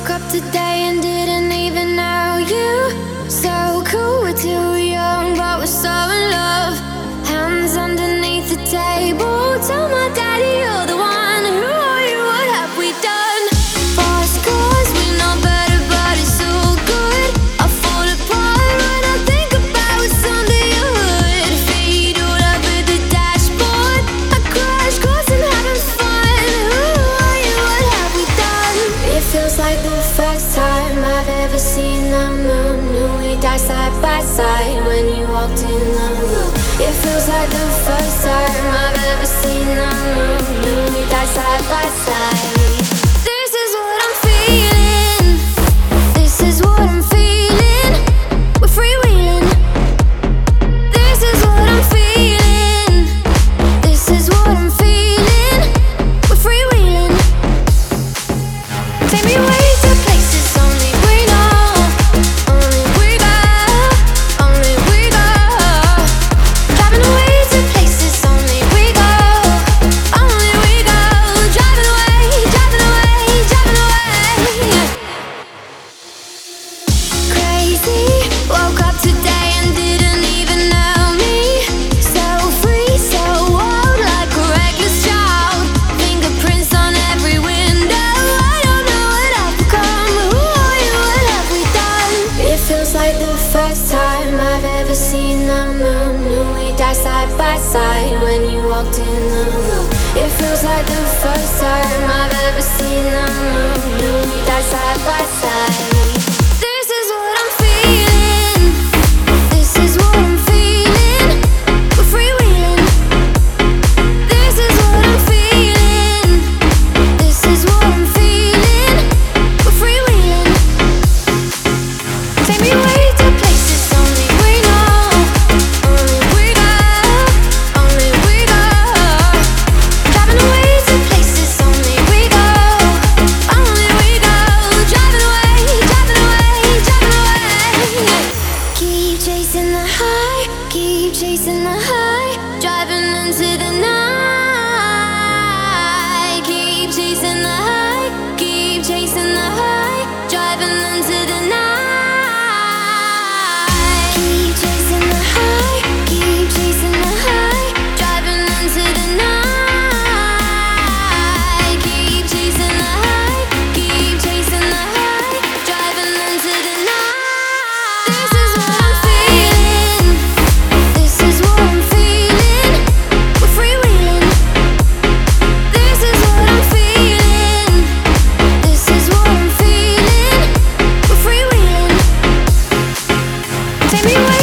woke up today and didn't even know you. So cool, we're too young, but we're so in love. Hands underneath the table, tell my daddy you're the one. Who are you, what have we done? Fast cars, we know better, but it's so good. I fall apart when I think about what's under your hood. Feet all over the dashboard, I crash course and having fun. Who are you, what have we done? It feels like the first time I've ever seen the moon. Knew we died side by side when you walked in the room. It feels like the first time I've ever seen the moon. Knew we died side by side. This is what I'm feeling. This is what I'm feeling. We're freewheeling. This is what I'm feeling. This is what I'm feeling. We're freewheeling. Take me away to places only we know. Only we go. Only we go. Driving away to places only we go. Only we go. Driving away, driving away, driving away. Crazy, woke up today and didn't even know me. So free, so wild, like a reckless child. Fingerprints on every window. I don't know what I've become. Who are you, what have we done? It feels like the first time I've ever seen the moon. Knew we died side by side when you walked in the room. It feels like the first time I've ever seen the moon. Knew we died side by side. This is what I'm feeling. This is what I'm feeling. We're freewheeling. This is what I'm feeling. This is what I'm feeling. We're freewheeling. Take me away to places only we know. Only we go. Only we go. Driving away to places only we go. Only we go. Driving away, driving away, driving away. Keep chasing the high, keep chasing the high. Driving into the night. Keep chasing the high, keep chasing the high. Driving into the night. Keep chasing the high, keep chasing the high. Driving into the night. Keep chasing the high, keep chasing the high. Driving into the night. This is what I'm feeling. This is what I'm feeling. We're freewheeling. This is what I'm feeling. This is what I'm feeling. We're freewheeling. Take me away.